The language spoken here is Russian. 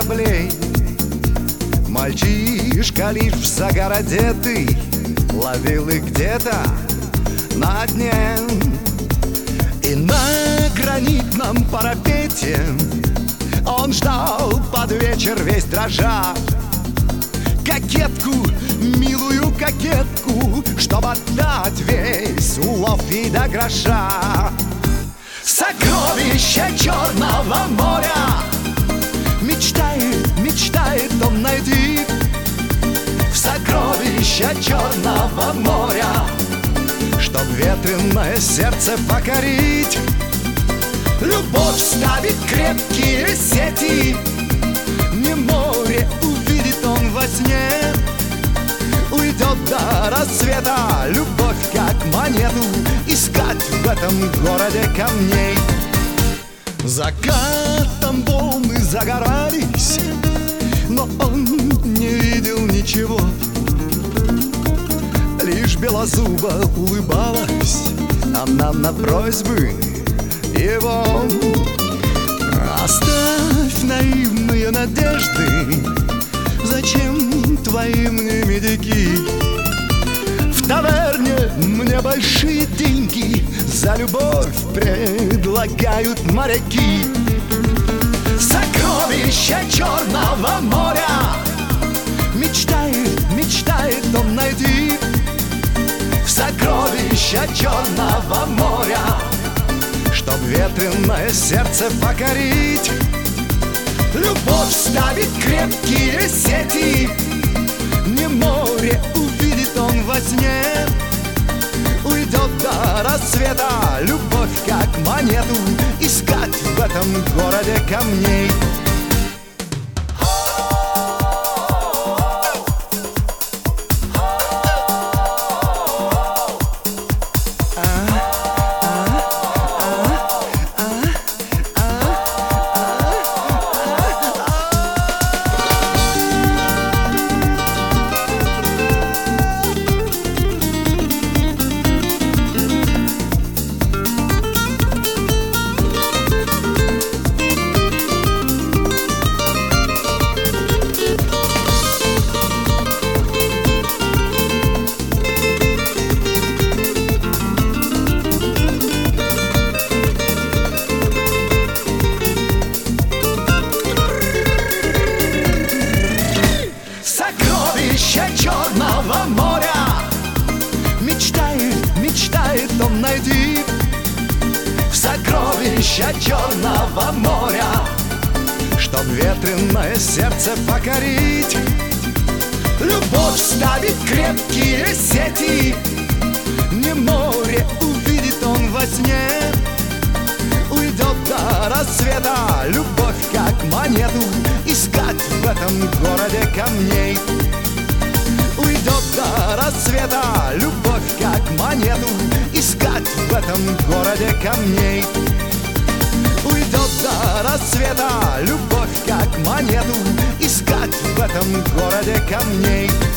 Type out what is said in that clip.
кораблей. Мальчишка лишь в загар одетый ловил их где-то на дне. И на гранитном парапете он ждал под вечер весь дрожа кокетку, милую кокетку, чтоб отдать весь улов ей до гроша. Сокровища Черного моря мечтает, мечтает он найти. В сокровища Черного моря, чтоб ветреное сердце покорить. Любовь ставит крепкие сети, не море увидит он во сне. Уйдет до рассвета любовь, как монету, искать в этом городе камней. Закатом волны загорались, но он не видел ничего. Лишь белозуба улыбалась она на просьбы его. Оставь наивные надежды, зачем твои мне медики? В таверне мне большие деньги за любовь предлагают моряки. Сокровища Черного моря мечтает, мечтает он найти. В сокровища Черного моря, чтоб ветреное сердце покорить. Любовь ставит крепкие сети, не море увидит он во сне. Уйдет до рассвета любовь, как монету, искать в этом городе камней. Сокровища Черного моря мечтает, мечтает он найти. В сокровища Черного моря, чтоб ветреное сердце покорить. Любовь ставит крепкие сети, не море увидит он во сне. Уйдет до рассвета любовь, как монету, искать в этом городе камней. Уйдет до рассвета любовь, как монету, искать в этом городе камней. Уйдет до рассвета любовь, как монету, искать в этом городе камней.